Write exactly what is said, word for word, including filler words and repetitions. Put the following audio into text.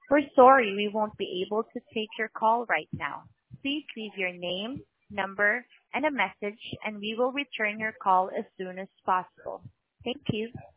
We're sorry we won't be able to take your call right now. Please leave your name, number, and a message, and we will return your call as soon as possible. Thank you.